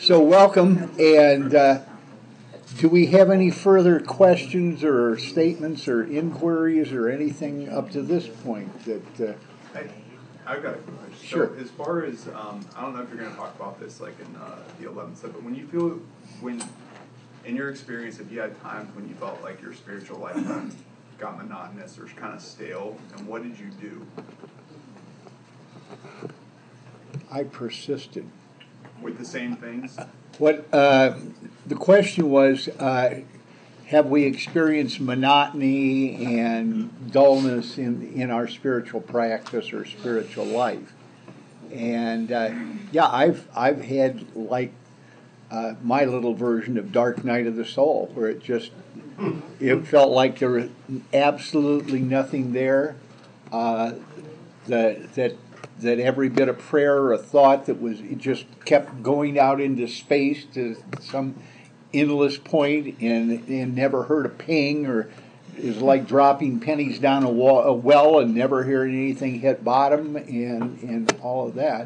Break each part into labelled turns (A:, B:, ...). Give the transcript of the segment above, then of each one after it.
A: So welcome, and do we have any further questions or statements or inquiries or anything up to this point that?
B: I, I've got a question.
A: Sure.
B: So as far as, I don't know if you're going to talk about this like in the 11th step, but when in your experience, have you had times when you felt like your spiritual life got monotonous or kind of stale, and what did you do?
A: I persisted.
B: With the same things?
A: What the question was, have we experienced monotony and dullness in our spiritual practice or spiritual life? And yeah, I've had like my little version of Dark Night of the Soul, where it felt like there was absolutely nothing there. That every bit of prayer or a thought it just kept going out into space to some endless point and never heard a ping, or it was like dropping pennies down a well and never hearing anything hit bottom and all of that.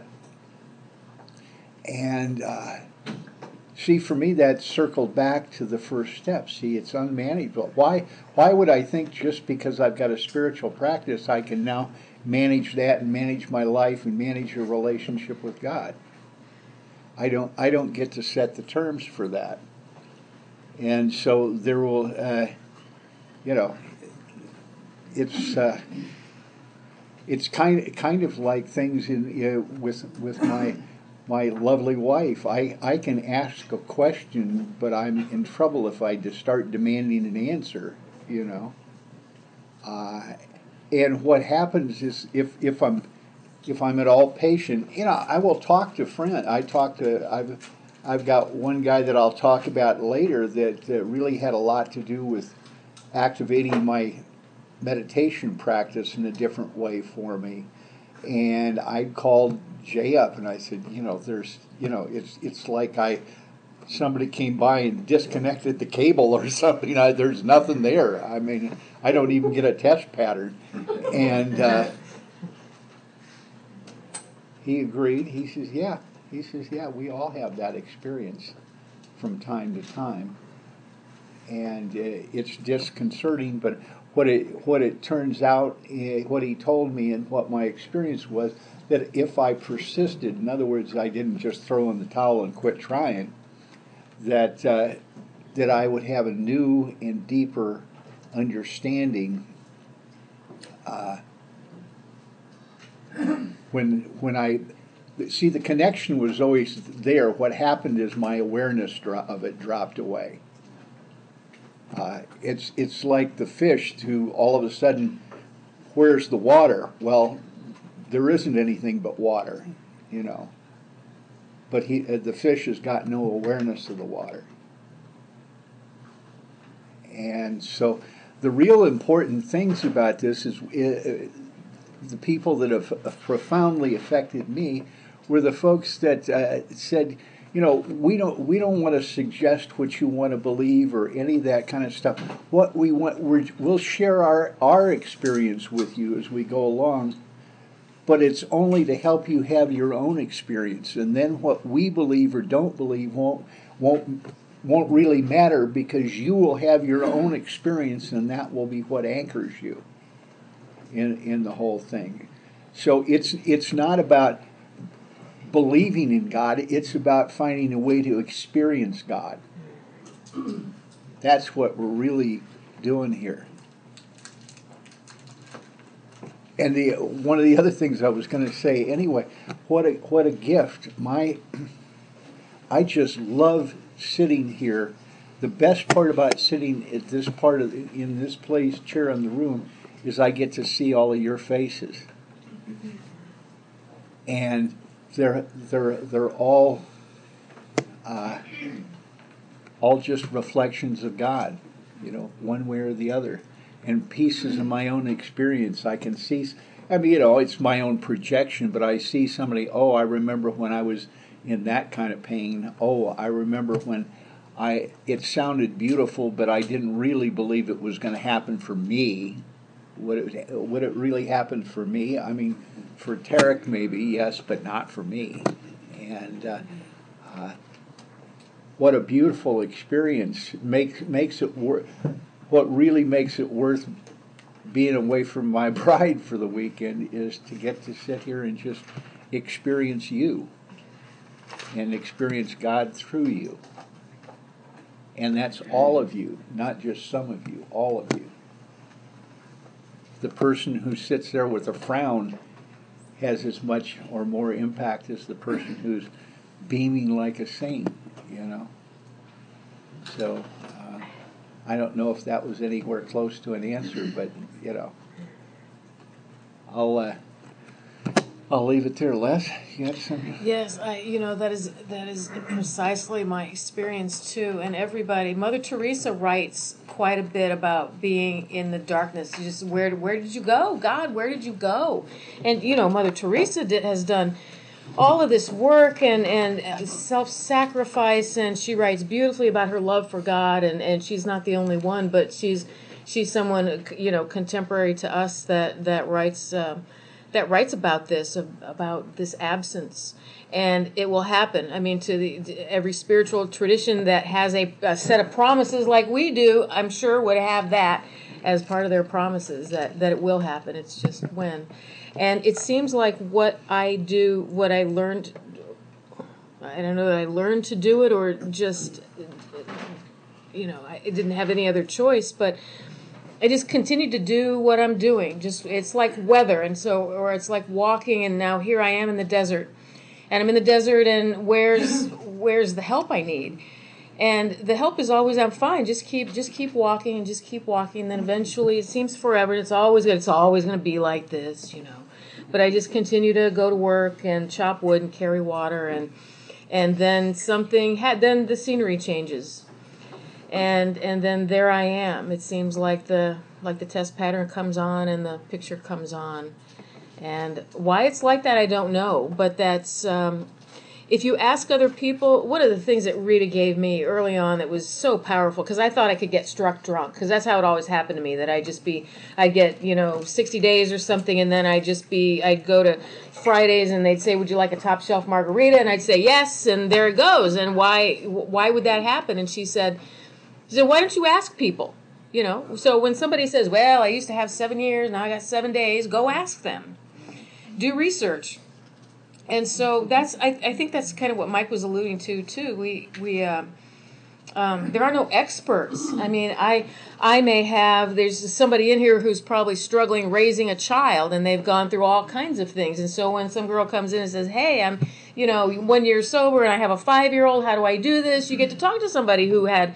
A: And see, for me, that circled back to the first step. See, it's unmanageable. Why would I think just because I've got a spiritual practice I can now manage that and manage my life and manage a relationship with God? I don't get to set the terms for that. And so there will, it's kind of like things with my lovely wife. I can ask a question, but I'm in trouble if I just start demanding an answer. And what happens is if I'm at all patient, I will talk to friends. I've got one guy that I'll talk about later that really had a lot to do with activating my meditation practice in a different way for me. And I called Jay up and I said, it's like somebody came by and disconnected the cable or something. There's nothing there. I mean, I don't even get a test pattern. And he agreed. He says, yeah. We all have that experience from time to time. And it's disconcerting, but what it turns out, what he told me and what my experience was, that if I persisted, in other words, I didn't just throw in the towel and quit trying, that I would have a new and deeper understanding when I see the connection was always there. What happened is my awareness of it dropped away. It's like the fish who all of a sudden, where's the water? Well, there isn't anything but water, But the fish has got no awareness of the water. And so the real important things about this is the people that have profoundly affected me were the folks that said, we don't want to suggest what you want to believe or any of that kind of stuff. What we want, we'll share our experience with you as we go along, but it's only to help you have your own experience. And then what we believe or don't believe won't really matter, because you will have your own experience, and that will be what anchors you in the whole thing. So it's not about believing in God, it's about finding a way to experience God. That's what we're really doing here. And one of the other things I was going to say anyway, what a gift. I just love sitting here. The best part about sitting at this part in this place, chair in the room, is I get to see all of your faces. And they're all just reflections of God, one way or the other, and pieces of my own experience. I can see. I mean, it's my own projection, but I see somebody. Oh, I remember when I was in that kind of pain. Oh, I remember when it sounded beautiful, but I didn't really believe it was going to happen for me. Would it really happen for me? I mean, for Tarek maybe, yes, but not for me. And what a beautiful experience makes it worth. What really makes it worth being away from my bride for the weekend is to get to sit here and just experience you and experience God through you. And that's all of you, not just some of you, all of you. The person who sits there with a frown has as much or more impact as the person who's beaming like a saint, you know. So I don't know if that was anywhere close to an answer, but you know, I'll leave it there. Les, you got something?
C: Yes, that is precisely my experience too. And everybody, Mother Teresa writes quite a bit about being in the darkness. Just where did you go, God? Where did you go? And Mother Teresa has done all of this work and self-sacrifice, and she writes beautifully about her love for God. And she's not the only one, but she's someone contemporary to us that writes. That writes about this absence, and it will happen. I mean, to every spiritual tradition that has a set of promises like we do, I'm sure would have that as part of their promises, that it will happen. It's just when. And it seems like what I learned, I don't know that I learned to do it or just, I didn't have any other choice, but I just continue to do what I'm doing. It's like weather, or it's like walking, and now here I am in the desert. And I'm in the desert, and where's the help I need? And the help is always, I'm fine. Just keep walking and just keep walking. And then eventually, it seems forever. It's always going to be like this, But I just continue to go to work and chop wood and carry water, and then then the scenery changes. And then there I am. It seems like the test pattern comes on and the picture comes on. And why it's like that, I don't know. But that's, if you ask other people, one of the things that Rita gave me early on that was so powerful, because I thought I could get struck drunk, because that's how it always happened to me, that I'd get, 60 days or something, and then I'd go to Fridays and they'd say, would you like a top shelf margarita? And I'd say yes, and there it goes. And why would that happen? And she said, why don't you ask people? So when somebody says, well, I used to have 7 years, now I got 7 days, go ask them. Do research. And so I think that's kind of what Mike was alluding to too. There are no experts. I mean, I may have, there's somebody in here who's probably struggling raising a child, and they've gone through all kinds of things. And so when some girl comes in and says, hey, I'm 1 year sober and I have a 5-year-old, how do I do this? You get to talk to somebody who had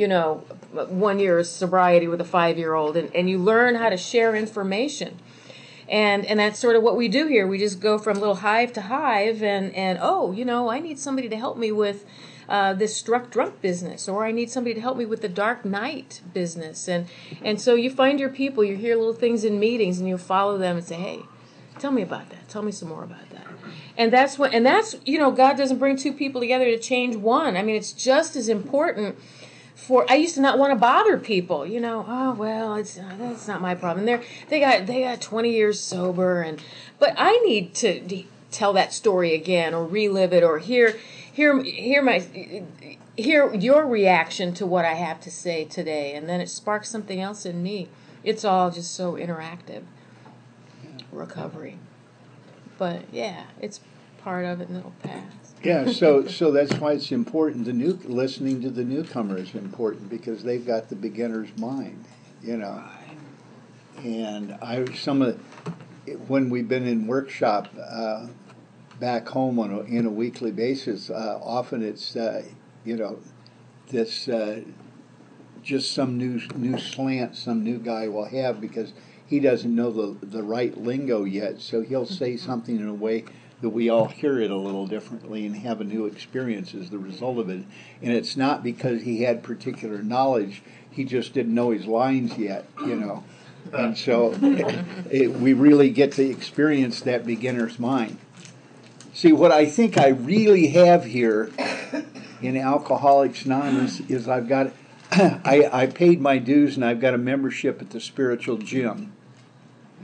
C: 1 year of sobriety with a 5-year-old, and you learn how to share information. And that's sort of what we do here. We just go from little hive to hive, and I need somebody to help me with this struck drunk business, or I need somebody to help me with the dark night business. And so you find your people, you hear little things in meetings, and you follow them and say, hey, tell me about that. Tell me some more about that. And that's God doesn't bring two people together to change one. I mean, it's just as important. I used to not want to bother people, that's not my problem. They got 20 years sober, but I need to tell that story again, or relive it, or hear your reaction to what I have to say today, and then it sparks something else in me. It's all just so interactive. Recovery, but yeah, it's part of it, and it'll pass.
A: Yeah, so that's why it's important. Listening to the newcomer is important, because they've got the beginner's mind, And when we've been in workshop back home in a weekly basis, often it's this just some new slant some new guy will have, because he doesn't know the right lingo yet, so he'll say something in a way that we all hear it a little differently and have a new experience as the result of it. And it's not because he had particular knowledge, he just didn't know his lines yet, And so we really get to experience that beginner's mind. See, what I think I really have here in Alcoholics Anonymous is I paid my dues, and I've got a membership at the spiritual gym.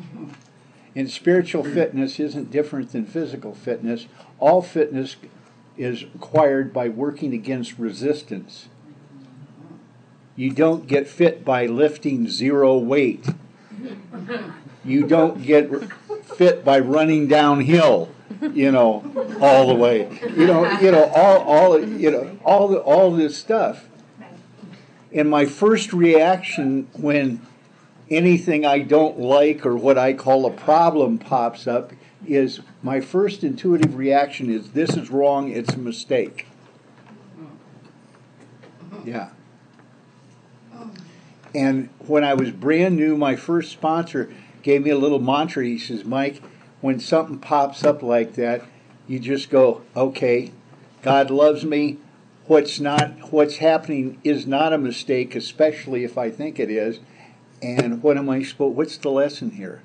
A: And spiritual fitness isn't different than physical fitness. All fitness is acquired by working against resistance. You don't get fit by lifting zero weight. You don't get fit by running downhill, all the way. All this stuff. And my first reaction when anything I don't like or what I call a problem pops up is my first intuitive reaction is this is wrong, it's a mistake. Yeah. And when I was brand new, my first sponsor gave me a little mantra. He says, Mike, when something pops up like that, you just go, okay, God loves me. What's happening is not a mistake, especially if I think it is. And what's the lesson here?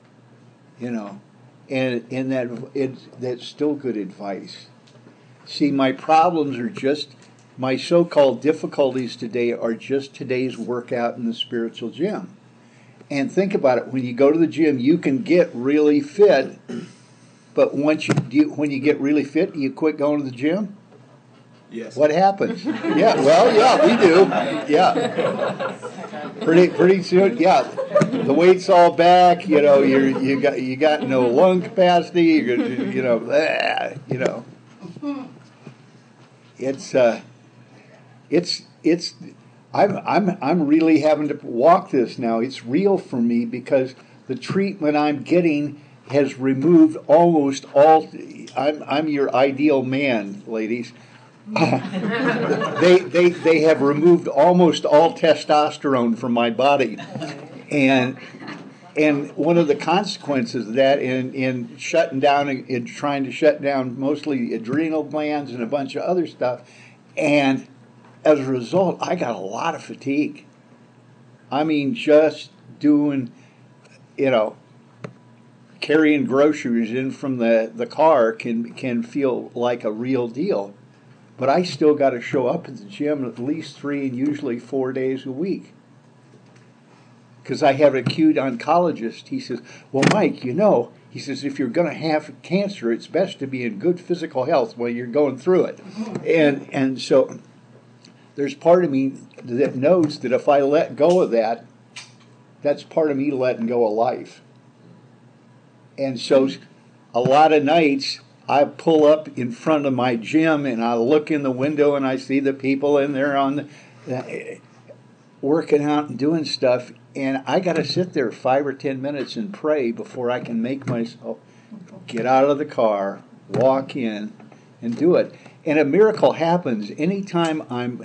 A: And that's still good advice. See, my problems are just, my so-called difficulties today are just today's workout in the spiritual gym. And think about it, when you go to the gym, you can get really fit, but when you get really fit, you quit going to the gym?
B: Yes.
A: What happens? Yeah, well, yeah, we do. Yeah. Pretty soon, yeah. The weight's all back, you got no lung capacity, It's I'm really having to walk this now. It's real for me because the treatment I'm getting has removed almost all. I'm your ideal man, ladies. They have removed almost all testosterone from my body, and one of the consequences of that in shutting down, in trying to shut down mostly adrenal glands and a bunch of other stuff, and as a result, I got a lot of fatigue. I mean, just doing, carrying groceries in from the car can feel like a real deal. But I still got to show up at the gym at least 3 and usually 4 days a week. Because I have an acute oncologist. He says, well, Mike, he says, if you're going to have cancer, it's best to be in good physical health while you're going through it. And so there's part of me that knows that if I let go of that, that's part of me letting go of life. And so a lot of nights I pull up in front of my gym and I look in the window and I see the people in there working out and doing stuff, and I got to sit there 5 or 10 minutes and pray before I can make myself get out of the car, walk in, and do it. And a miracle happens anytime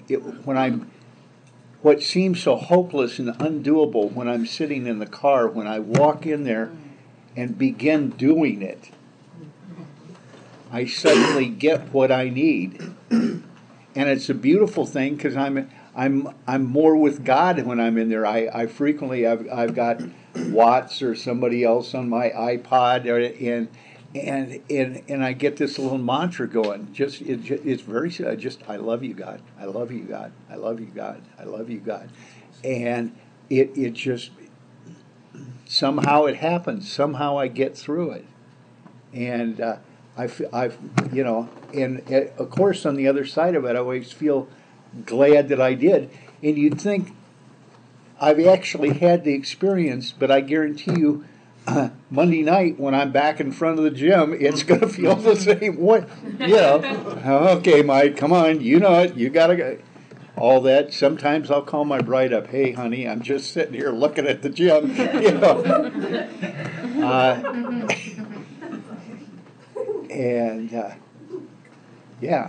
A: what seems so hopeless and undoable when I'm sitting in the car, when I walk in there and begin doing it, I suddenly get what I need. And it's a beautiful thing because I'm more with God when I'm in there. I frequently I've got Watts or somebody else on my iPod, and I get this little mantra going. It's very I love you, God. I love you, God. I love you, God. I love you, God. And it just somehow it happens. Somehow I get through it, and I've and of course on the other side of it, I always feel glad that I did. And you'd think I've actually had the experience, but I guarantee you, Monday night when I'm back in front of the gym, it's going to feel the same way. Okay, Mike, come on, you know it. You got to go. All that. Sometimes I'll call my bride up. Hey, honey, I'm just sitting here looking at the gym. And yeah.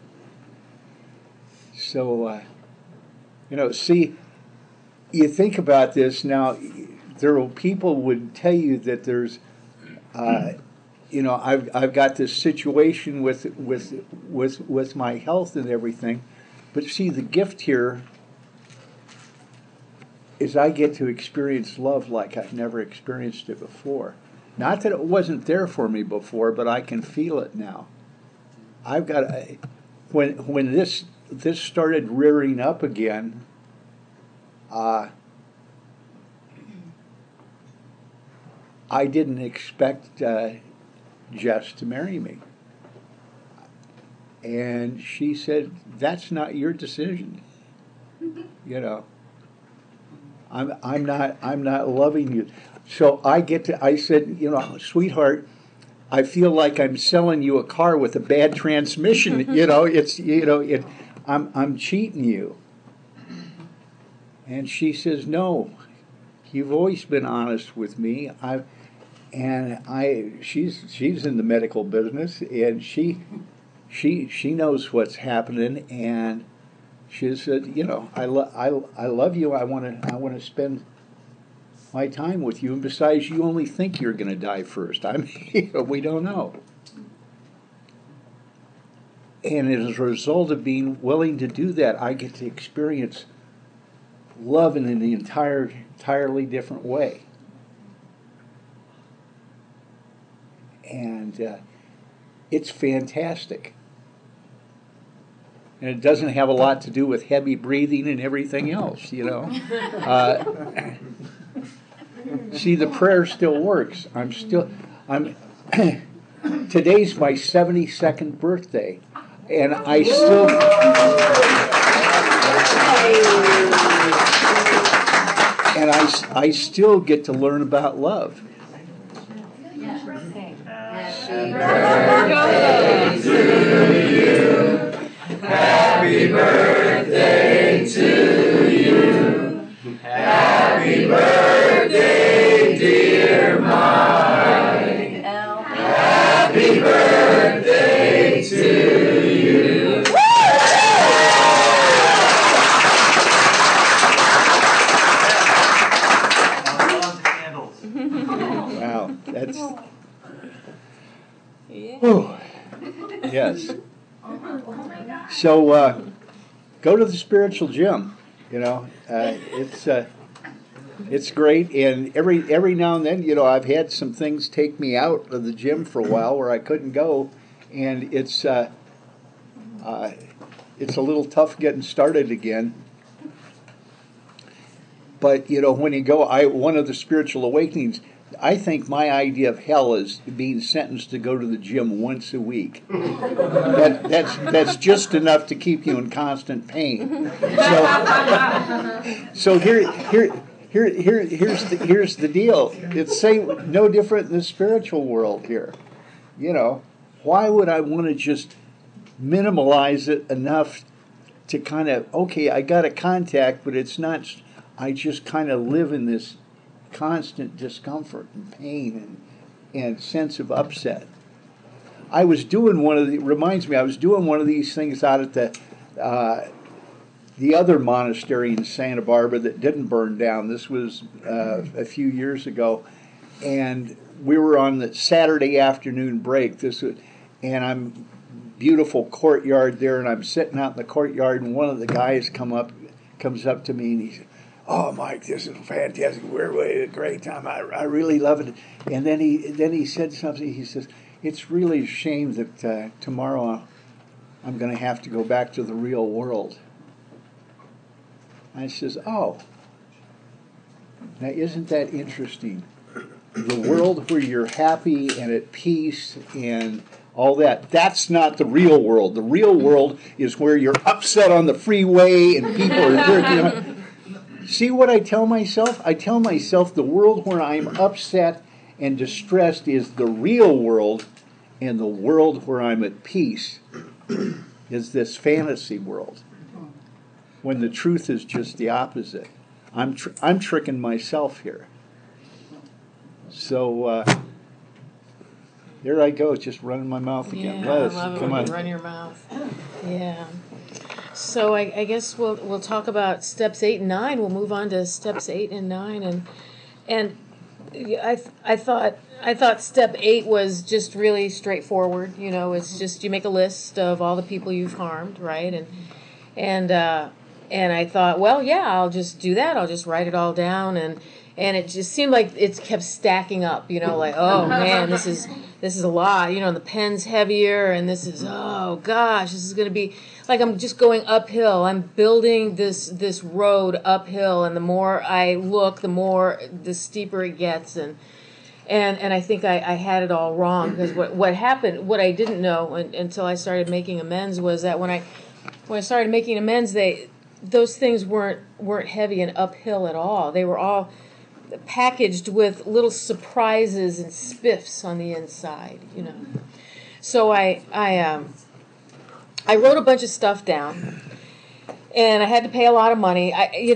A: So, see, you think about this now. People would tell you that there's, I've got this situation with my health and everything, but see, the gift here is I get to experience love like I've never experienced it before. Not that it wasn't there for me before, but I can feel it now. I've got when this started rearing up again. I didn't expect Jess to marry me. And she said, "That's not your decision. You know, I'm not loving you." So I said, "Sweetheart, I feel like I'm selling you a car with a bad transmission. I'm cheating you." And she says, "No, you've always been honest with me. She's in the medical business, and she knows what's happening." And she said, "I love you. I want to spend my time with you. And besides, you only think you're going to die first. I mean, we don't know." And as a result of being willing to do that, I get to experience love in an entirely different way. And it's fantastic. And it doesn't have a lot to do with heavy breathing and everything else, See, the prayer still works. Today's my 72nd birthday, and I still get to learn about love.
D: Happy birthday to you. Happy birthday to you. Happy birthday, dear Mike. Happy birthday to you.
A: Wow, that's.
C: Yeah.
A: Whew. Yes. So go to the spiritual gym. It's great, and every now and then, I've had some things take me out of the gym for a while where I couldn't go, and it's a little tough getting started again. But when you go, one of the spiritual awakenings, I think my idea of hell is being sentenced to go to the gym once a week. That's just enough to keep you in constant pain. So here's the deal. It's no different in the spiritual world here. Why would I want to just minimalize it enough to kind of, okay, I got a contact, but it's not. I just kind of live in this constant discomfort and pain and sense of upset. I was doing one of these things out at the other monastery in Santa Barbara that didn't burn down. This was a few years ago, and we were on the Saturday afternoon break. And I'm beautiful courtyard there, and I'm sitting out in the courtyard, and one of the guys comes up to me, and he said, "Oh, Mike, this is fantastic. We're having a great time. I really love it." And then he said something. He says, "It's really a shame that tomorrow I'm going to have to go back to the real world." I says, "Oh, now isn't that interesting? The world where you're happy and at peace and all that's not the real world. The real world is where you're upset on the freeway and people are jerking." See what I tell myself? I tell myself the world where I'm upset and distressed is the real world, and the world where I'm at peace is this fantasy world, when the truth is just the opposite. I'm tricking myself here. So there I go, just running my mouth again.
C: Yeah, I love it when you run your mouth. Yeah. So I guess we'll talk about steps 8 and 9. We'll move on to steps 8 and 9, and I thought step 8 was just really straightforward. It's just you make a list of all the people you've harmed, right? And I thought, well, yeah, I'll just do that. I'll just write it all down, and it just seemed like it kept stacking up. Like, oh man, this is a lot. And the pen's heavier, and this is, oh gosh, this is going to be like I'm just going uphill. I'm building this road uphill, and the more I look, the steeper it gets, And I think I had it all wrong, because what happened, what I didn't know until I started making amends, was that when I started making amends, those things weren't heavy and uphill at all. They were all packaged with little surprises and spiffs on the inside, So I wrote a bunch of stuff down, and I had to pay a lot of money.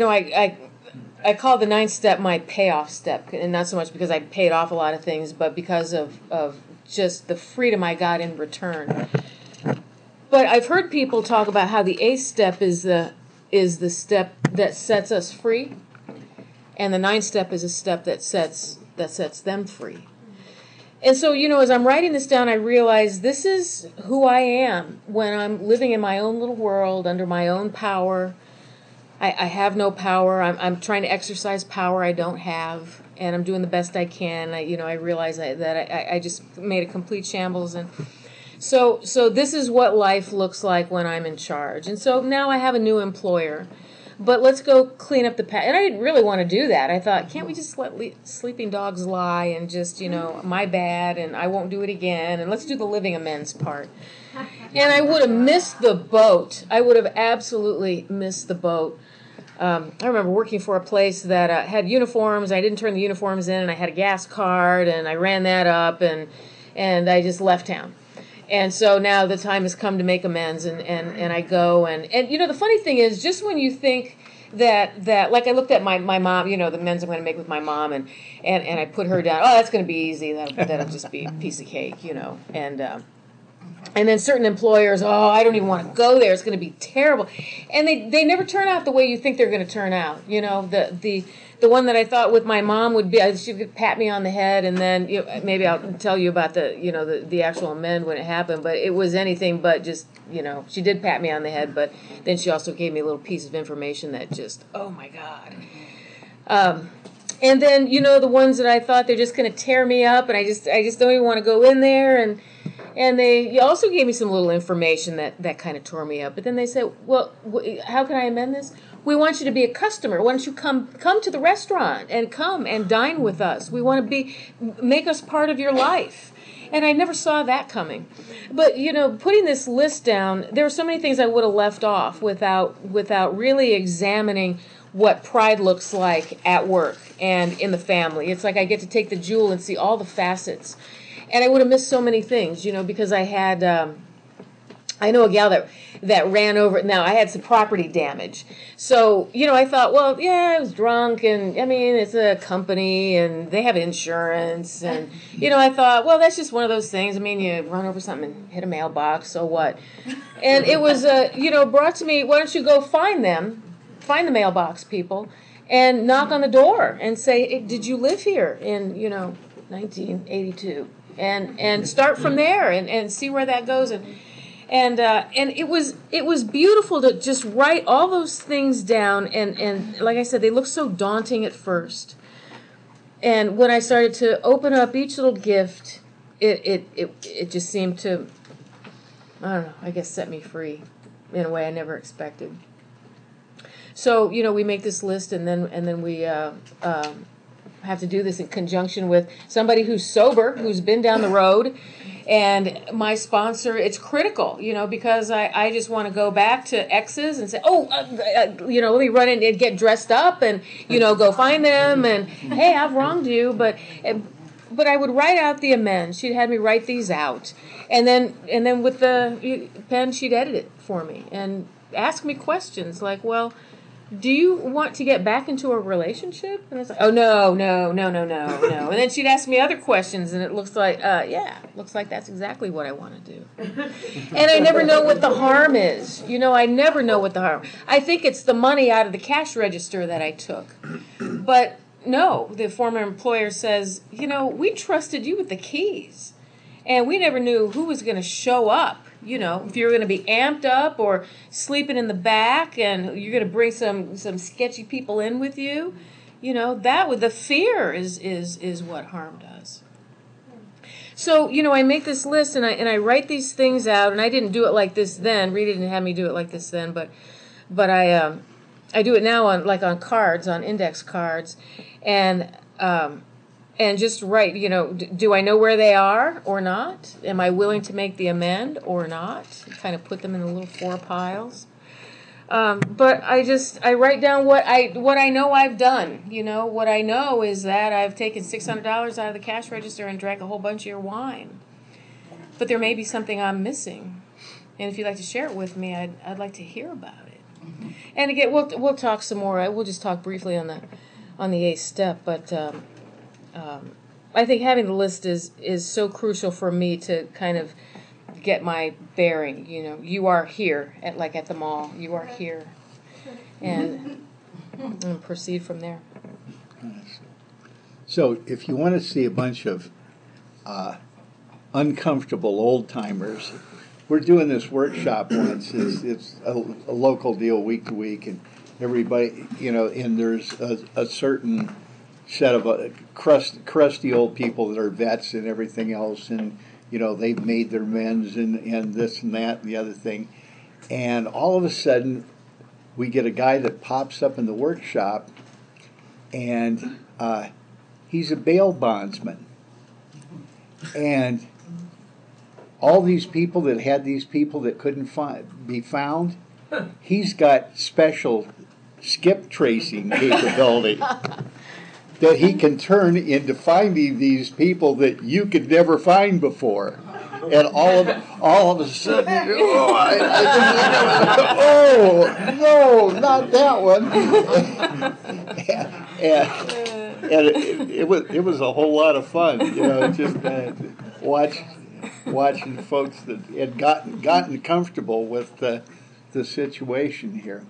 C: I call the 9th step my payoff step, and not so much because I paid off a lot of things, but because of just the freedom I got in return. But I've heard people talk about how the 8th step is the step that sets us free, and the 9th step is a step that sets them free. And so, as I'm writing this down, I realize this is who I am when I'm living in my own little world under my own power. I have no power. I'm trying to exercise power I don't have, and I'm doing the best I can. I realize that I just made a complete shambles, and so this is what life looks like when I'm in charge. And so now I have a new employer, but let's go clean up the past. And I didn't really want to do that. I thought, can't we just let sleeping dogs lie and just my bad, and I won't do it again, and let's do the living amends part. And I would have missed the boat. I would have absolutely missed the boat. I remember working for a place that had uniforms. I didn't turn the uniforms in, and I had a gas card, and I ran that up, and I just left town. And so now the time has come to make amends, and I go, and the funny thing is, just when you think that like I looked at my mom, the amends I'm going to make with my mom, and I put her down. Oh, that's going to be easy. That'll just be a piece of cake, And then certain employers, I don't even want to go there. It's going to be terrible. And they never turn out the way you think they're going to turn out. The one that I thought with my mom would be, she would pat me on the head, and then maybe I'll tell you about the actual amend when it happened. But it was anything but just, she did pat me on the head, but then she also gave me a little piece of information that just, oh my God. And then, the ones that I thought they're just going to tear me up, and I just don't even want to go in there, and they also gave me some little information that kind of tore me up. But then they said, well, how can I amend this? We want you to be a customer. Why don't you come to the restaurant and come and dine with us? We want to make us part of your life. And I never saw that coming. But, putting this list down, there were so many things I would have left off without really examining what pride looks like at work and in the family. It's like I get to take the jewel and see all the facets. And I would have missed so many things, because I had, I know a gal that ran over, now I had some property damage. So, I thought, well, yeah, I was drunk, and it's a company, and they have insurance, and, I thought, well, that's just one of those things. You run over something and hit a mailbox, so what? And it was, brought to me, why don't you go find the mailbox people, and knock on the door and say, did you live here in, 1982? And start from there and see where that goes, and it was beautiful to just write all those things down, and like I said, they looked so daunting at first, and when I started to open up each little gift, it just seemed to, I don't know, I guess set me free in a way I never expected. So we make this list, and then we have to do this in conjunction with somebody who's sober, who's been down the road, and my sponsor. It's critical, because I just want to go back to exes and say, let me run in and get dressed up and, go find them, and, hey, I've wronged you, but I would write out the amends. She'd had me write these out, and then with the pen, she'd edit it for me and ask me questions like, well, do you want to get back into a relationship? And I was like, oh, no. And then she'd ask me other questions, and it looks like, looks like that's exactly what I want to do. And I never know what the harm is. I never know what the harm. I think it's the money out of the cash register that I took. But no, the former employer says, we trusted you with the keys, and we never knew who was going to show up. If you're going to be amped up or sleeping in the back, and you're going to bring some sketchy people in with you, the fear is what harmed us. So, I make this list, and I write these things out, and I didn't do it like this then. Rita didn't have me do it like this then, but I do it now on cards, on index cards, and and just write, do I know where they are or not? Am I willing to make the amend or not? Kind of put them in the little 4 piles. But I write down what I know I've done. What I know is that I've taken $600 out of the cash register and drank a whole bunch of your wine. But there may be something I'm missing, and if you'd like to share it with me, I'd like to hear about it. And again, we'll talk some more. We'll just talk briefly on the 8th step, but I think having the list is so crucial for me to kind of get my bearing. You are here at the mall. You are here, and proceed from there.
A: So, if you want to see a bunch of uncomfortable old timers, we're doing this workshop once. It's a local deal, week to week, and everybody, and there's a certain set of crusty old people that are vets and everything else, and they've made their amends and this and that and the other thing. And all of a sudden, we get a guy that pops up in the workshop, and he's a bail bondsman. And all these people that had these people that couldn't be found, he's got special skip tracing capability that he can turn into finding these people that you could never find before. And all of a sudden, no, not that one. and it was a whole lot of fun, just watching folks that had gotten comfortable with the situation here.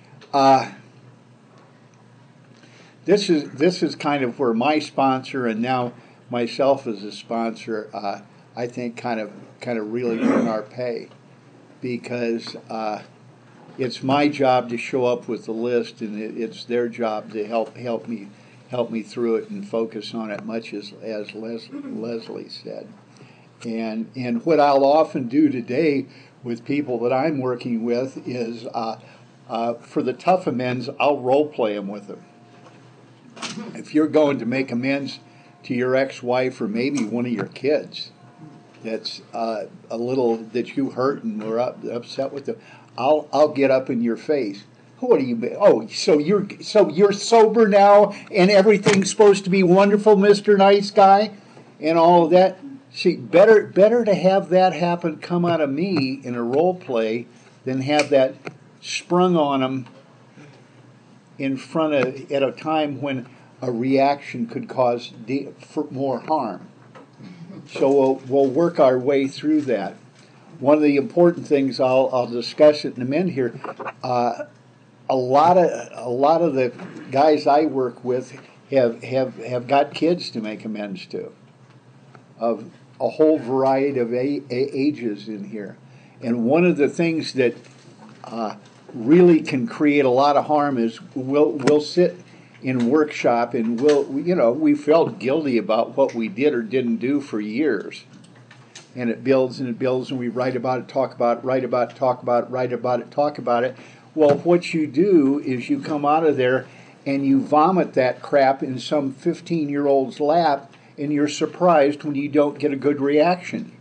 A: This is kind of where my sponsor and now myself as a sponsor, I think kind of really earn our pay, because it's my job to show up with the list, and it's their job to help me through it and focus on it, much as Leslie said. And what I'll often do today with people that I'm working with is for the tough amends, I'll role play them with them. If you're going to make amends to your ex-wife or maybe one of your kids that's a little that you hurt and were upset with them, I'll get up in your face. What do you mean? Oh, so you're sober now and everything's supposed to be wonderful, Mr. Nice Guy, and all of that. See, better to have that come out of me in a role play than have that sprung on them in front of at a time when a reaction could cause more harm. So we'll work our way through that. One of the important things I'll discuss at the end here. A lot of the guys I work with have got kids to make amends to, of a whole variety of ages in here, and one of the things that really can create a lot of harm is we'll sit in workshop and we felt guilty about what we did or didn't do for years, and it builds and it builds, and we write about it, talk about it, write about it, talk about it, write about it, talk about it. Well, what you do is you come out of there and you vomit that crap in some 15-year-old's lap, and you're surprised when you don't get a good reaction.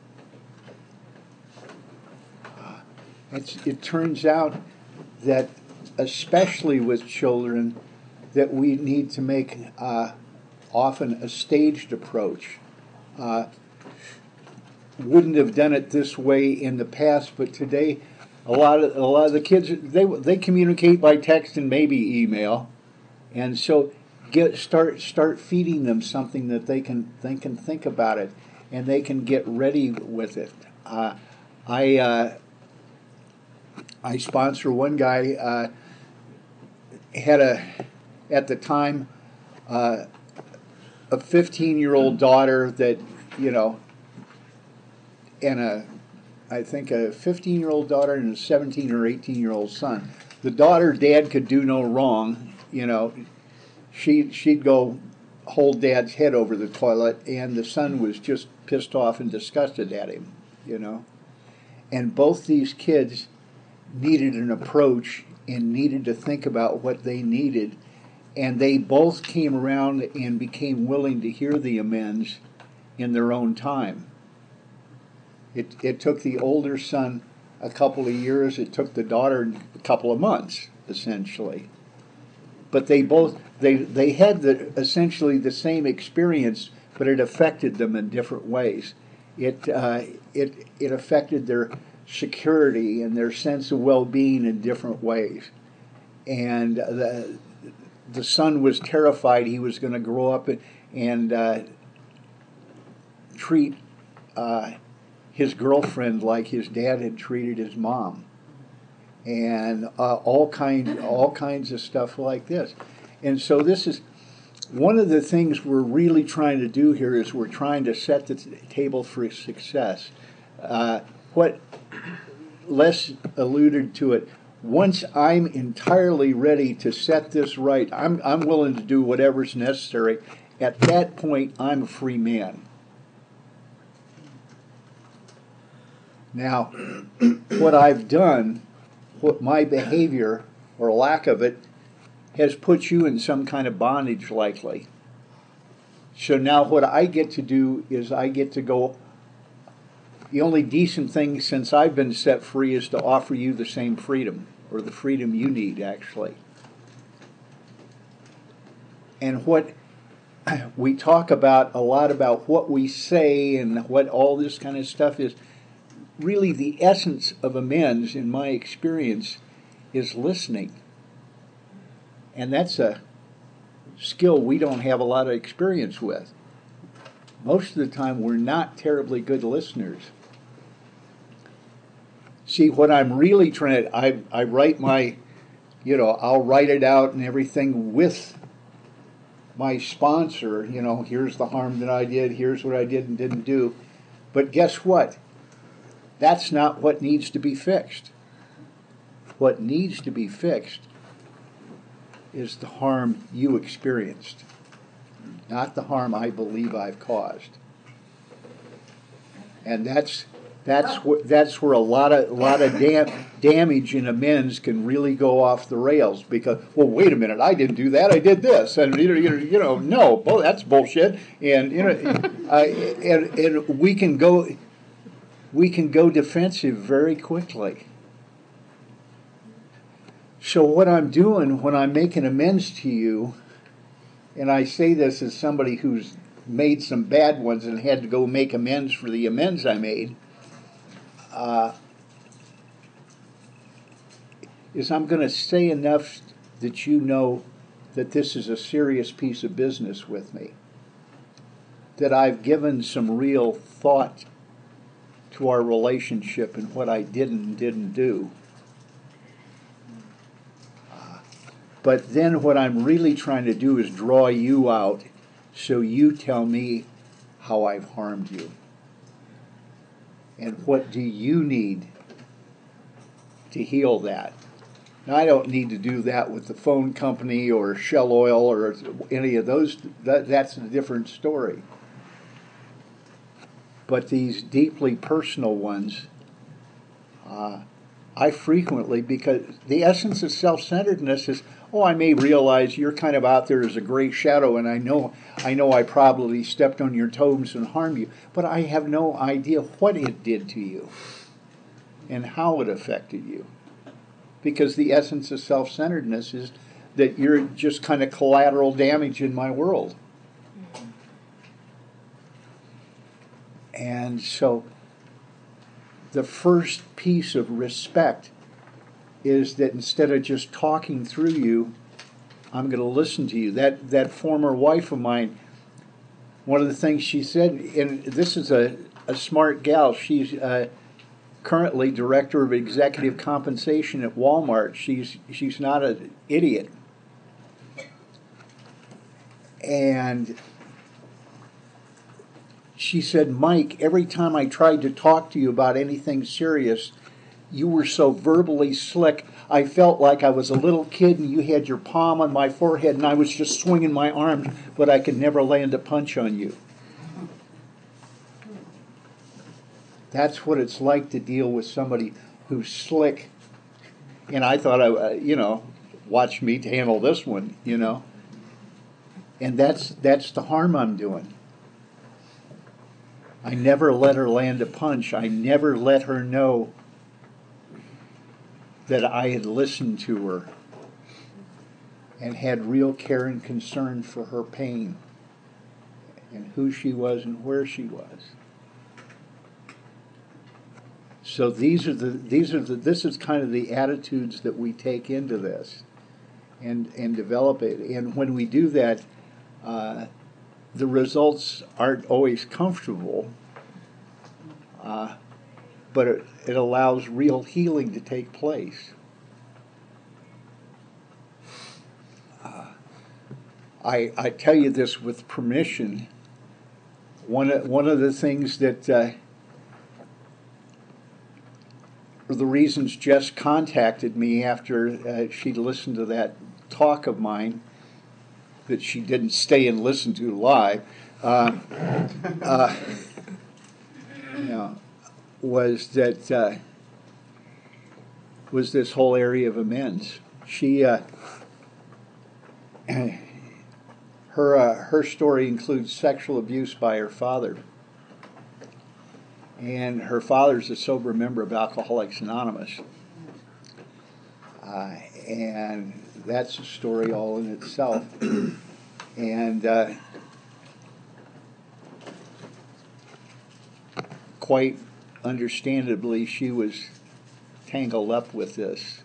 A: It turns out that, especially with children, that we need to make often a staged approach. Wouldn't have done it this way in the past, but today a lot of the kids they communicate by text and maybe email, and so start feeding them something that they can think about it, and they can get ready with it. I sponsor one guy had at the time a 15-year-old daughter that and I think a 15-year-old daughter and a 17 or 18-year-old son. The daughter, Dad could do no wrong, She'd go hold Dad's head over the toilet, and the son was just pissed off and disgusted at him, And both these kids needed an approach and needed to think about what they needed, And they both came around and became willing to hear the amends in their own time. It took the older son a couple of years. It took the daughter a couple of months, essentially. But they had essentially the same experience, but it affected them in different ways. It affected their security and their sense of well-being in different ways. And the son was terrified he was going to grow up and treat his girlfriend like his dad had treated his mom, and all kinds of stuff like this. And so this is one of the things we're really trying to do here, is we're trying to set the table for success. What Les alluded to it. Once I'm entirely ready to set this right, I'm willing to do whatever's necessary. At that point, I'm a free man. Now, what I've done, what my behavior, or lack of it, has put you in some kind of bondage likely. So now what I get to do is I get to go, the only decent thing since I've been set free is to offer you the same freedom, or the freedom you need, actually. And what we talk about a lot about what we say and what all this kind of stuff is, really the essence of amends, in my experience, is listening. And that's a skill we don't have a lot of experience with. Most of the time, we're not terribly good listeners. See, what I'm really trying to, I write my, I'll write it out and everything with my sponsor, here's the harm that I did, here's what I did and didn't do. But guess what? That's not what needs to be fixed. What needs to be fixed is the harm you experienced, not the harm I believe I've caused. And that's where a lot of damage in amends can really go off the rails, because, well, wait a minute, I didn't do that, I did this, and no, that's bullshit, and and we can go defensive very quickly. So what I'm doing when I'm making amends to you, and I say this as somebody who's made some bad ones and had to go make amends for the amends I made, is I'm going to say enough that you know that this is a serious piece of business with me, that I've given some real thought to our relationship and what I did and didn't do. But then what I'm really trying to do is draw you out so you tell me how I've harmed you. And what do you need to heal that? Now, I don't need to do that with the phone company or Shell Oil or any of those. That's a different story. But these deeply personal ones, I frequently, because the essence of self-centeredness is, I may realize you're kind of out there as a gray shadow, and I know I probably stepped on your toes and harmed you, but I have no idea what it did to you and how it affected you. Because the essence of self-centeredness is that you're just kind of collateral damage in my world. And so the first piece of respect is that instead of just talking through you, I'm going to listen to you. That former wife of mine, one of the things she said, and this is a smart gal, she's currently director of executive compensation at Walmart. She's not an idiot. And she said, Mike, every time I tried to talk to you about anything serious, you were so verbally slick, I felt like I was a little kid and you had your palm on my forehead and I was just swinging my arms, but I could never land a punch on you. That's what it's like to deal with somebody who's slick. And I thought, watch me handle this one, And that's the harm I'm doing. I never let her land a punch. I never let her know that I had listened to her and had real care and concern for her pain and who she was and where she was. So this is kind of the attitudes that we take into this and develop it. And when we do that, the results aren't always comfortable, but it allows real healing to take place. I tell you this with permission. One of the things that the reasons Jess contacted me after she'd listened to that talk of mine that she didn't stay and listen to live, was that was this whole area of amends. She her story includes sexual abuse by her father. And her father's a sober member of Alcoholics Anonymous. And that's a story all in itself. And quite understandably, she was tangled up with this.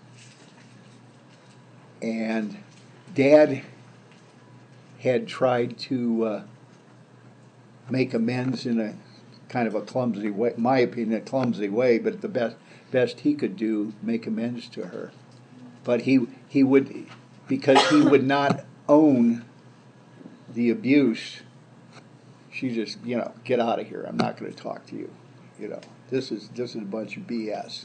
A: And Dad had tried to make amends in a kind of a clumsy way, in my opinion, a clumsy way, but the best he could do, make amends to her. But he would, because he would not own the abuse, she just, get out of here. I'm not going to talk to you. This is a bunch of BS.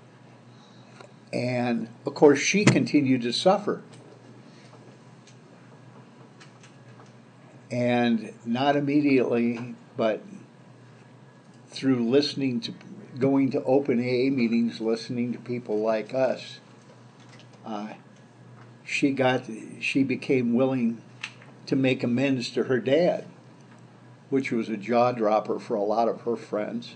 A: And of course, she continued to suffer. And not immediately, but through going to open AA meetings, listening to people like us, she became willing to make amends to her dad, which was a jaw dropper for a lot of her friends.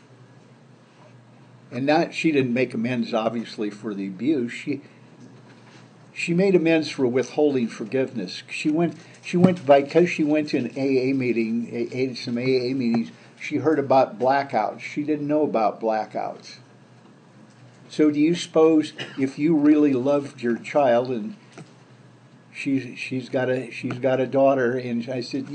A: And she didn't make amends, obviously, for the abuse. She made amends for withholding forgiveness. Because she went to an AA meeting, some AA meetings. She heard about blackouts. She didn't know about blackouts. So do you suppose if you really loved your child, and she's got a daughter, and I said,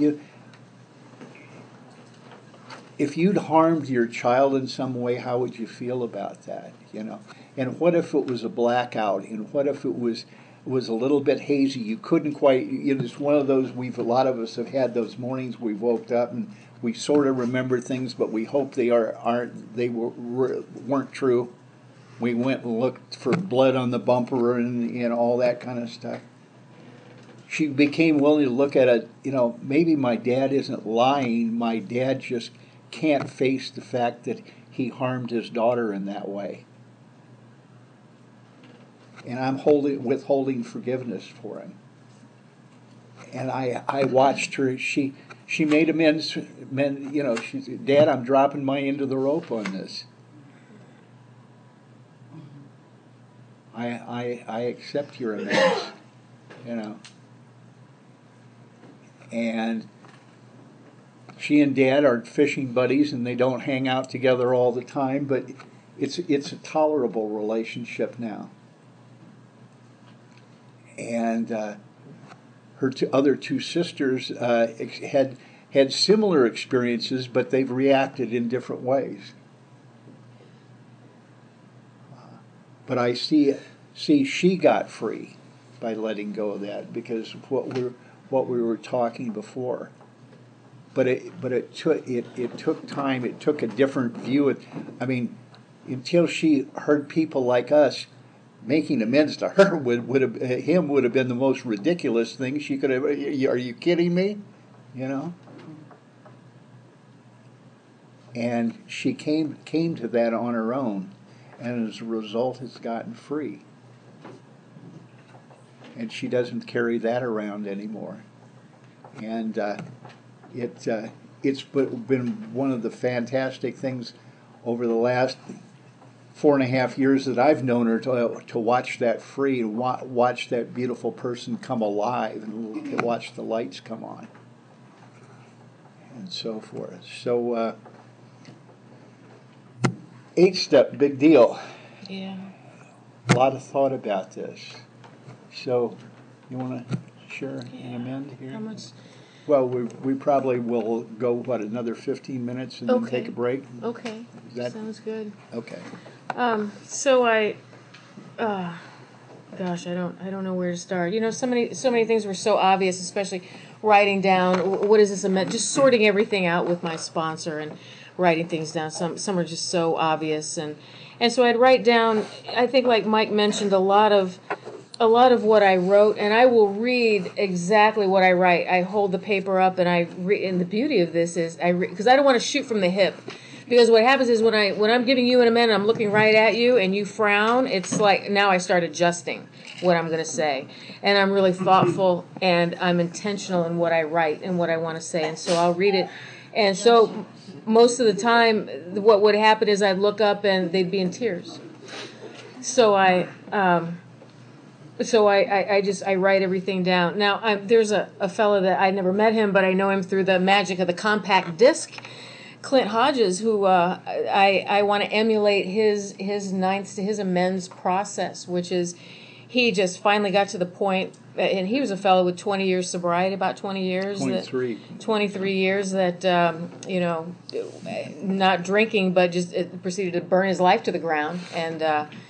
A: if you'd harmed your child in some way, how would you feel about that? And what if it was a blackout? And what if it was a little bit hazy? You couldn't quite. It's one of those. A lot of us have had those mornings we woke up and we sort of remember things, but we hope they weren't true. We went and looked for blood on the bumper and all that kind of stuff. She became willing to look at it. Maybe my dad isn't lying. My dad just can't face the fact that he harmed his daughter in that way. And I'm withholding forgiveness for him. And I watched her. She made amends. She said, "Dad, I'm dropping my end of the rope on this. I accept your amends." And she and Dad are fishing buddies, and they don't hang out together all the time, but it's a tolerable relationship now. And her other two sisters had similar experiences, but they've reacted in different ways. But I see she got free by letting go of that because of what we were talking before. But it took time. It took a different view. Until she heard people like us making amends to her would have been the most ridiculous thing she could have. Are you kidding me? And she came to that on her own, and as a result, has gotten free. And she doesn't carry that around anymore. and it's been one of the fantastic things over the last 4.5 years that I've known her to watch that free and watch that beautiful person come alive and to watch the lights come on and so forth. So 8-step, big deal.
C: Yeah.
A: A lot of thought about this. So you want to share and amend here?
C: How much?
A: Well, we probably will go, another 15 minutes and then
C: Okay.
A: take a break?
C: Okay.
A: Is that-
C: Sounds good.
A: Okay.
C: So gosh, I don't know where to start. So many things were so obvious, especially writing down what is this meant, just sorting everything out with my sponsor and writing things down. Some are just so obvious, and so I'd write down. I think, like Mike mentioned, a lot of what I wrote, and I will read exactly what I write. I hold the paper up, and and the beauty of this is because I don't want to shoot from the hip. Because what happens is when I'm giving you an amendment, I'm looking right at you, and you frown. It's like now I start adjusting what I'm going to say, and I'm really thoughtful, and I'm intentional in what I write and what I want to say, and so I'll read it. And so most of the time, what would happen is I'd look up, and they'd be in tears. So I write everything down. Now there's a fellow that I never met him, but I know him through the magic of the compact disc. Clint Hodges, who I want to emulate his amends process, which is he just finally got to the point, and he was a fellow with 20 years sobriety, about 20 years. 23 years that, not drinking, but just proceeded to burn his life to the ground and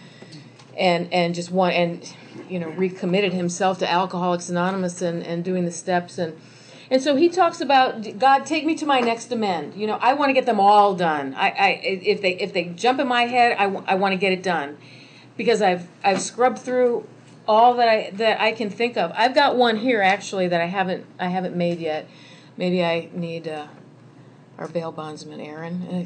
C: recommitted himself to Alcoholics Anonymous and doing the steps and so he talks about, God, take me to my next amend. I want to get them all done. If they jump in my head, I want to get it done, because I've scrubbed through all that I can think of. I've got one here actually that I haven't made yet. Maybe I need our bail bondsman Aaron,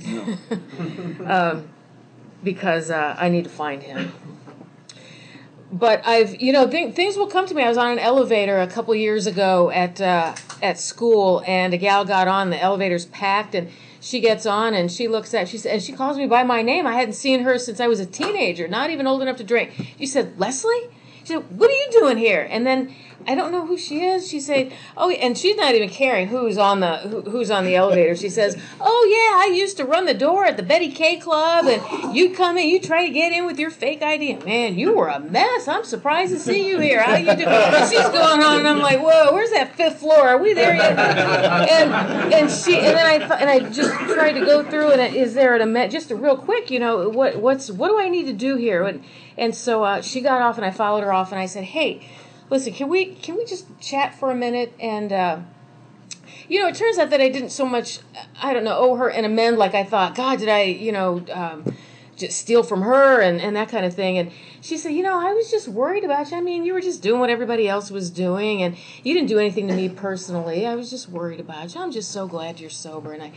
C: because I need to find him. But things will come to me. I was on an elevator a couple years ago at school, and a gal got on. The elevator's packed, and she gets on, and she looks at, and she calls me by my name. I hadn't seen her since I was a teenager, not even old enough to drink. She said, "Leslie?" She said, "What are you doing here?" And then I don't know who she is. She said, "Oh," and she's not even caring who's on the elevator. She says, "Oh yeah, I used to run the door at the Betty K Club, and you come in, you try to get in with your fake ID. And man, you were a mess. I'm surprised to see you here. How you doing?" And she's going on, and I'm like, "Whoa, where's that 5th floor? Are we there yet?" And I just tried to go through, and is there just a real quick, what do I need to do here? And so she got off, and I followed her off, and I said, "Hey, listen, can we just chat for a minute?" And it turns out that I didn't so much, I don't know, owe her an amend like I thought. God, did I, just steal from her and that kind of thing. And she said, I was just worried about you. I mean, you were just doing what everybody else was doing, and you didn't do anything to me personally. I was just worried about you. I'm just so glad you're sober. And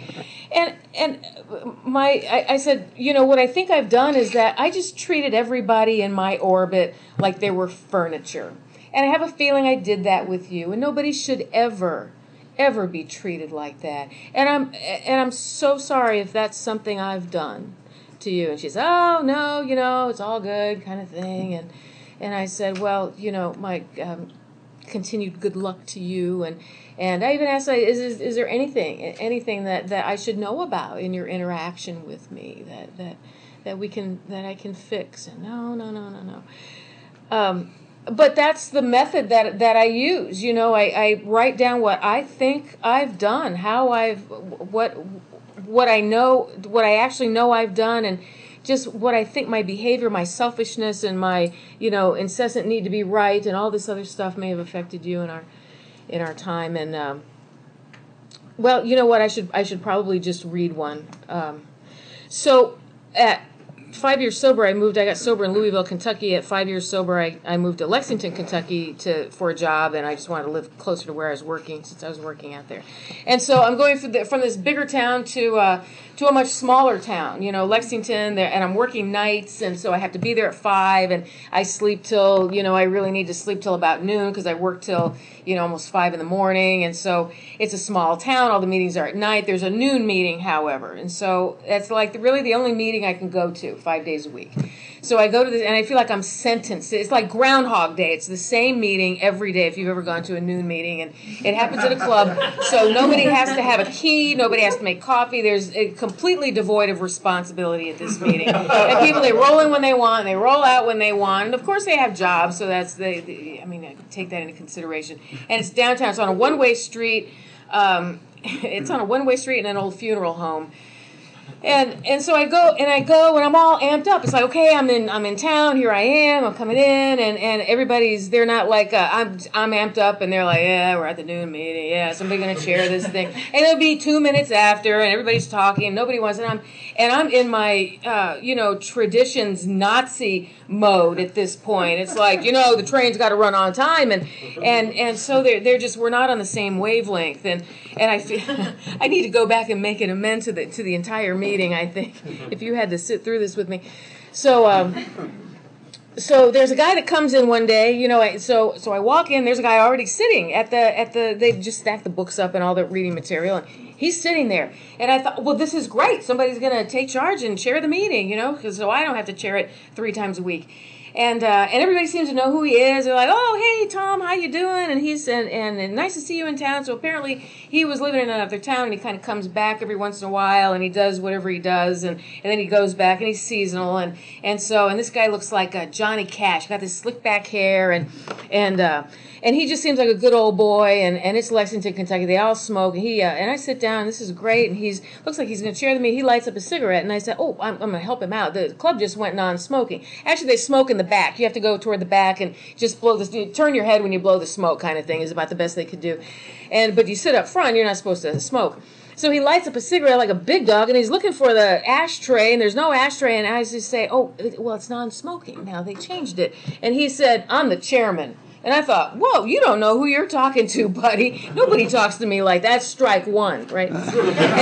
C: I said, what I think I've done is that I just treated everybody in my orbit like they were furniture. And I have a feeling I did that with you, and nobody should ever be treated like that. And I'm so sorry if that's something I've done to you. And she said, "Oh no, it's all good," kind of thing. And I said, "Well, Mike, continued good luck to you." And I even asked, "Is there anything that I should know about in your interaction with me that I can fix?" And no. But that's the method that I use. I write down what I think I've done, what I know, what I actually know I've done, and just what I think my behavior, my selfishness, and my incessant need to be right, and all this other stuff may have affected you in our time. And what, I should probably just read one. So at 5 years sober, I got sober in Louisville, Kentucky. At 5 years sober, I moved to Lexington, Kentucky for a job, and I just wanted to live closer to where I was working since I was working out there. And so I'm going from this bigger town to a much smaller town, Lexington, and I'm working nights, and so I have to be there at 5, and I sleep till, I really need to sleep till about noon because I work till, almost 5 in the morning, and so it's a small town. All the meetings are at night. There's a noon meeting, however, and so that's like really the only meeting I can go to 5 days a week. So I go to this, and I feel like I'm sentenced. It's like Groundhog Day. It's the same meeting every day if you've ever gone to a noon meeting, and it happens at a club, so nobody has to have a key, nobody has to make coffee. There's a completely devoid of responsibility at this meeting. And people, they roll in when they want, and they roll out when they want, and of course they have jobs, so that's I take that into consideration. And it's downtown. It's on a one-way street. It's on a one-way street in an old funeral home. And so I go and I'm all amped up. It's like, okay, I'm in town. Here I am. I'm coming in, and everybody's, they're not like I'm amped up, and they're like, yeah, we're at the noon meeting. Yeah, somebody's gonna share this thing, and it'll be 2 minutes after, and everybody's talking, and nobody wants. And I'm in my traditions Nazi mode at this point. It's like, the train's got to run on time, and so they're just, we're not on the same wavelength, and I feel I need to go back and make an amend to the entire meeting, I think, if you had to sit through this with me. So there's a guy that comes in one day, so I walk in, there's a guy already sitting at the they've just stacked the books up and all the reading material, and he's sitting there. And I thought, well, this is great. Somebody's going to take charge and chair the meeting, because so I don't have to chair it 3 times a week. And everybody seems to know who he is. They're like, oh, hey, Tom, how you doing? And he's and nice to see you in town. So apparently he was living in another town, and he kind of comes back every once in a while, and he does whatever he does, and then he goes back, and he's seasonal, and this guy looks like Johnny Cash, got this slick back hair, and he just seems like a good old boy, and it's Lexington, Kentucky. They all smoke, and and I sit down, and this is great, and looks like he's going to chair the meeting. He lights up a cigarette, and I said, oh, I'm going to help him out. The club just went non-smoking. Actually, they smoke in the back. You have to go toward the back and just blow this. Turn your head when you blow the smoke, kind of thing, is about the best they could do. But you sit up front, you're not supposed to smoke. So he lights up a cigarette like a big dog, and he's looking for the ashtray, and there's no ashtray, and I just say, oh, well, it's non-smoking now. They changed it. And he said, I'm the chairman. And I thought, whoa, you don't know who you're talking to, buddy. Nobody talks to me like that. Strike one, right? And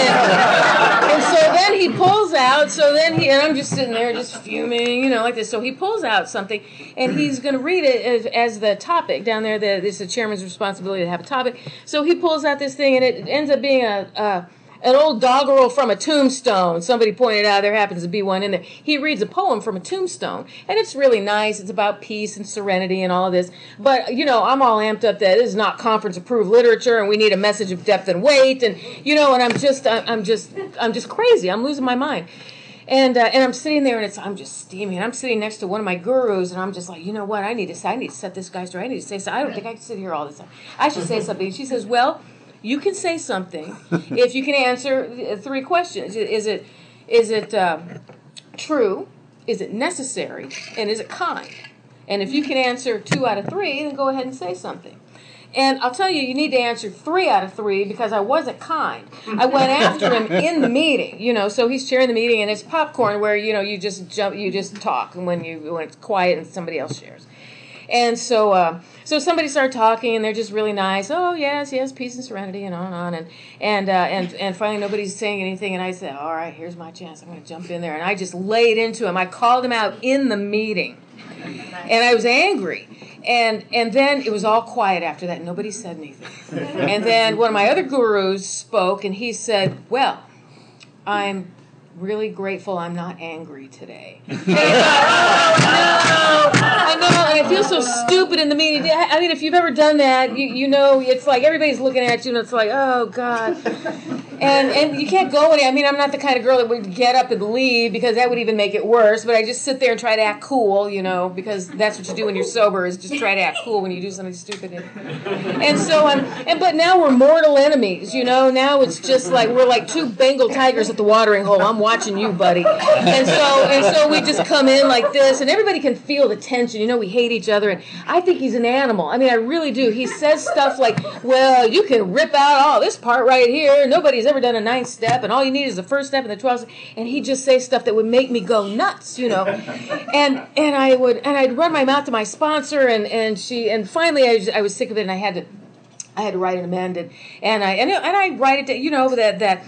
C: so then he pulls out, and I'm just sitting there just fuming, like this. So he pulls out something, and he's going to read it as the topic down there. It's the chairman's responsibility to have a topic. So he pulls out this thing, and it ends up being an old doggerel from a tombstone. Somebody pointed out there happens to be one in there. He reads a poem from a tombstone, and it's really nice. It's about peace and serenity and all of this. But, I'm all amped up that this is not conference-approved literature, and we need a message of depth and weight, and, and I'm just crazy. I'm losing my mind. And I'm sitting there, and I'm just steaming. I'm sitting next to one of my gurus, and I'm just like, you know what? I need to set this guy straight. I need to say something. I don't think I can sit here all this time. I should say something. And she says, well, you can say something if you can answer 3 questions. Is it true? Is it necessary? And is it kind? And if you can answer 2 out of 3, then go ahead and say something. And I'll tell you, you need to answer 3 out of 3 because I wasn't kind. I went after him in the meeting, so he's chairing the meeting, and it's popcorn where, you just talk when it's quiet and somebody else shares. And so somebody started talking, and they're just really nice. Oh, yes, peace and serenity, and on and on. And finally nobody's saying anything, and I said, all right, here's my chance. I'm going to jump in there. And I just laid into him. I called him out in the meeting. And I was angry. And then it was all quiet after that. Nobody said anything. And then one of my other gurus spoke, and he said, well, I'm really grateful I'm not angry today. And I know, and I feel so stupid in the meeting. I mean, if you've ever done that, you know, it's like everybody's looking at you, and it's like, oh, God. And you can't go anywhere. I mean, I'm not the kind of girl that would get up and leave because that would even make it worse, but I just sit there and try to act cool, because that's what you do when you're sober, is just try to act cool when you do something stupid. And so but now we're mortal enemies, Now it's just like we're like 2 Bengal tigers at the watering hole. I'm watching you, buddy. And so we just come in like this, and everybody can feel the tension. You know, we hate each other, and I think he's an animal. I mean, I really do. He says stuff like, well, you can rip out all this part right here. Nobody's ever done a 9th step, and all you need is the 1st step and the 12th step. And he'd just say stuff that would make me go nuts, you know. And I'd run my mouth to my sponsor, and finally I was sick of it, and I had to write an amendment, and I write it down, you know, that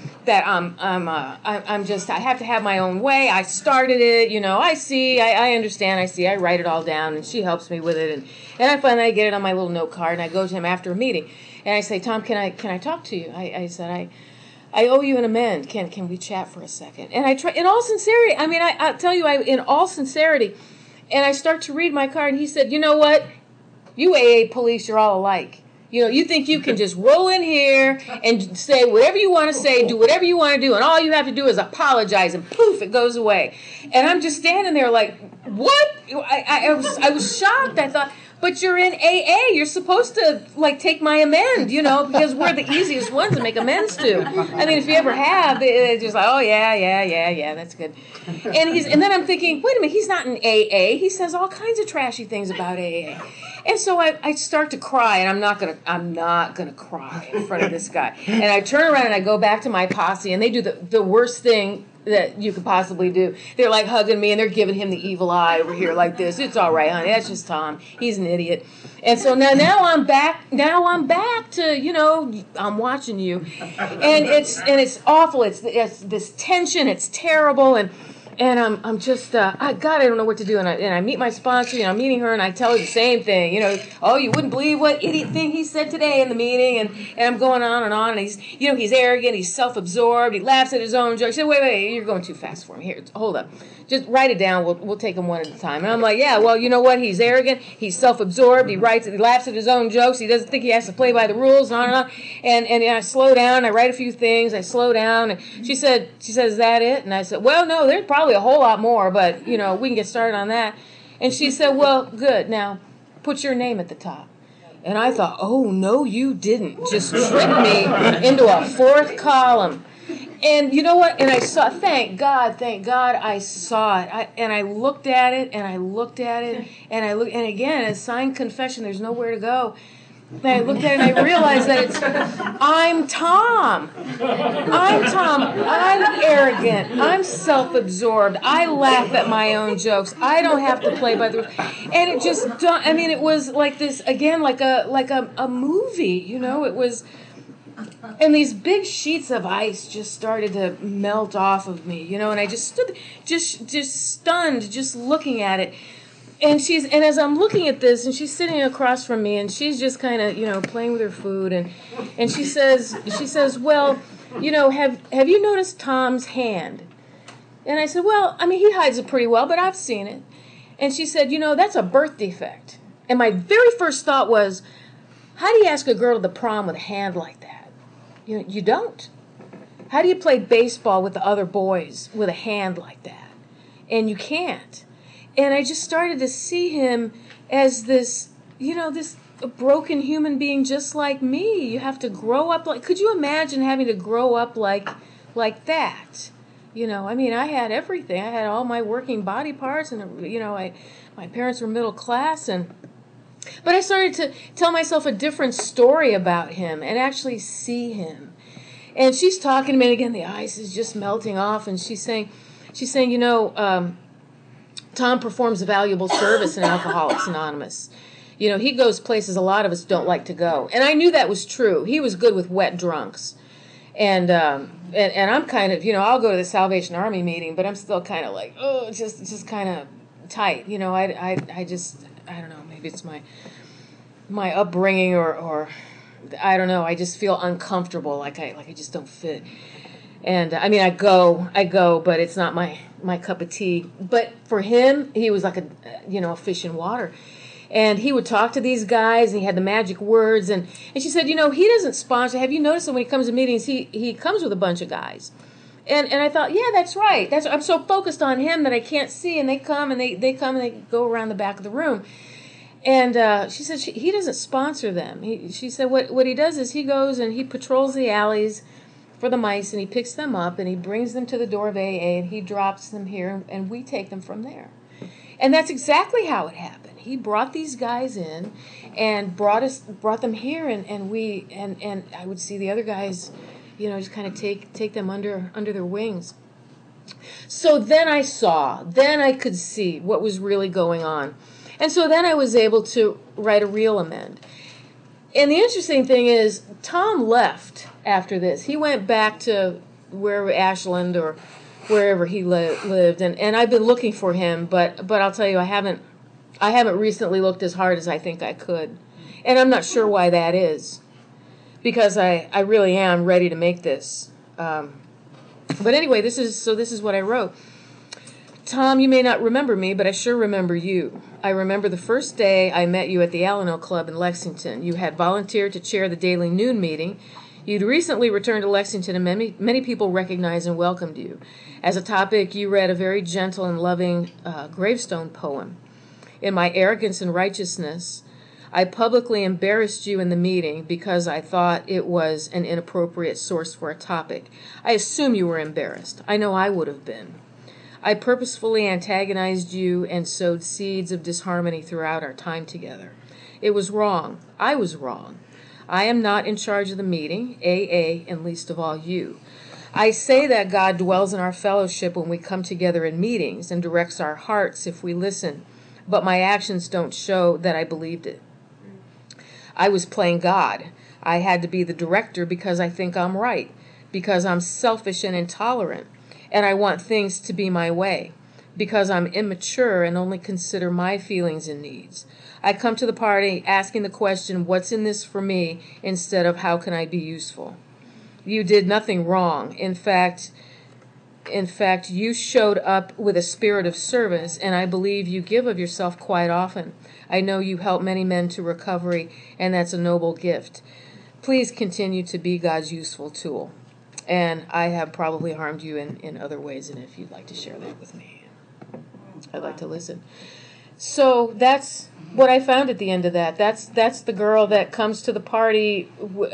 C: I'm just, I have to have my own way. I started it, you know. I understand. I write it all down, and she helps me with it, and I finally get it on my little note card, and I go to him after a meeting, and I say, Tom, can I talk to you? I said I owe you an amend. Can we chat for a second? And I try in all sincerity. I mean, I'll tell you, in all sincerity, and I start to read my card, and he said, you know what? You AA police, you're all alike. You know, you think you can just roll in here and say whatever you want to say, do whatever you want to do, and all you have to do is apologize, and poof, it goes away. And I'm just standing there like, what? I was shocked. I thought, but you're in AA. You're supposed to, like, take my amend, you know, because we're the easiest ones to make amends to. I mean, if you ever have, they're just like, oh, yeah, that's good. And then I'm thinking, wait a minute, he's not in AA. He says all kinds of trashy things about AA. And so I start to cry, and I'm not gonna cry in front of this guy. And I turn around and I go back to my posse, and they do the worst thing that you could possibly do. They're like hugging me, and they're giving him the evil eye over here like this. It's all right, honey. That's just Tom. He's an idiot. And so now I'm back. Now I'm back to, you know, I'm watching you, and it's awful. It's this tension. It's terrible, and I'm just, I don't know what to do. And I meet my sponsor, you know, I'm meeting her, and I tell her the same thing. You know, oh, you wouldn't believe what idiot thing he said today in the meeting. And I'm going on, and he's arrogant, he's self-absorbed, he laughs at his own jokes. She said, wait, you're going too fast for him. Here, hold up. Just write it down. We'll take them one at a time. And I'm like, yeah, well, you know what? He's arrogant, he's self-absorbed, he laughs at his own jokes, he doesn't think he has to play by the rules, and on and on. And I slow down, I write a few things, I slow down, and she says, is that it? And I said, well, no, there's probably a whole lot more, but, you know, we can get started on that. And she said, well, good, now put your name at the top. And I thought, oh, no, you didn't. Just trick me into a 4th column. And you know what? And I saw, thank God, I saw it. And I looked at it, and and again, a signed confession, there's nowhere to go. And I looked at it, and I realized that I'm Tom. I'm arrogant. I'm self-absorbed. I laugh at my own jokes. I don't have to play by the rules. And it just, I mean, it was like this, again, like a movie, you know, it was. And these big sheets of ice just started to melt off of me, you know, and I just stood, just stunned, just looking at it. And as I'm looking at this, and she's sitting across from me, and she's just kind of, you know, playing with her food, and she says, well, you know, have you noticed Tom's hand? And I said, well, I mean, he hides it pretty well, but I've seen it. And she said, you know, that's a birth defect. And my very first thought was, how do you ask a girl to the prom with a hand like that? You don't. How do you play baseball with the other boys with a hand like that? And you can't. And I just started to see him as this, you know, this broken human being just like me. You have to grow up like, could you imagine having to grow up like that? You know, I mean, I had everything. I had all my working body parts, and, you know, my parents were middle class, but I started to tell myself a different story about him and actually see him. And she's talking to me, and again, the ice is just melting off, and she's saying, you know, Tom performs a valuable service in Alcoholics Anonymous. You know, he goes places a lot of us don't like to go. And I knew that was true. He was good with wet drunks. And I'm kind of, you know, I'll go to the Salvation Army meeting, but I'm still kind of like, oh, just kind of tight. You know, I don't know, maybe it's my upbringing or I don't know, I just feel uncomfortable, like I just don't fit. And I mean, I go, but it's not my cup of tea. But for him, he was like a fish in water. And he would talk to these guys, and he had the magic words. And she said, you know, he doesn't sponsor. Have you noticed that when he comes to meetings, he comes with a bunch of guys? And I thought, yeah, that's right. I'm so focused on him that I can't see. And they come and they go around the back of the room. And she said he doesn't sponsor them. She said what he does is he goes and he patrols the alleys, for the mice, and he picks them up and he brings them to the door of AA and he drops them here, and we take them from there. And that's exactly how it happened. He brought these guys in and brought them here, and I would see the other guys, just kind of take them under their wings. So then I could see what was really going on. And so then I was able to write a real amend. And the interesting thing is, Tom left after this. He went back to wherever, Ashland or wherever he lived, and I've been looking for him, but I'll tell you, I haven't recently looked as hard as I think I could. And I'm not sure why that is, because I really am ready to make this. But anyway, this is what I wrote. Tom, you may not remember me, but I sure remember you. I remember the first day I met you at the Alano Club in Lexington. You had volunteered to chair the daily noon meeting. You'd recently returned to Lexington, and many people recognized and welcomed you. As a topic, you read a very gentle and loving gravestone poem. In my arrogance and righteousness, I publicly embarrassed you in the meeting because I thought it was an inappropriate source for a topic. I assume you were embarrassed. I know I would have been. I purposefully antagonized you and sowed seeds of disharmony throughout our time together. It was wrong. I was wrong. I am not in charge of the meeting, AA, and least of all you. I say that God dwells in our fellowship when we come together in meetings and directs our hearts if we listen, but my actions don't show that I believed it. I was playing God. I had to be the director because I think I'm right, because I'm selfish and intolerant, and I want things to be my way, because I'm immature and only consider my feelings and needs. I come to the party asking the question, what's in this for me, instead of how can I be useful? You did nothing wrong. In fact, you showed up with a spirit of service, and I believe you give of yourself quite often. I know you help many men to recovery, and that's a noble gift. Please continue to be God's useful tool. And I have probably harmed you in other ways, and if you'd like to share that with me, I'd like to listen. So that's what I found at the end of that. That's the girl that comes to the party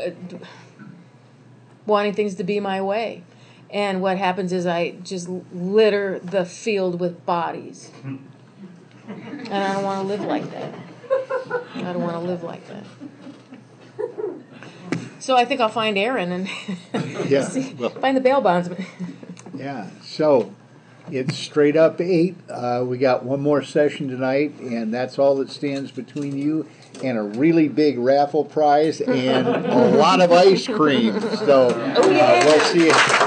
C: wanting things to be my way. And what happens is I just litter the field with bodies. And I don't want to live like that. I don't want to live like that. So I think I'll find Aaron and find the bail bondsman.
A: Yeah, so it's straight up 8. We got one more session tonight, and that's all that stands between you and a really big raffle prize and a lot of ice cream. So we'll see you.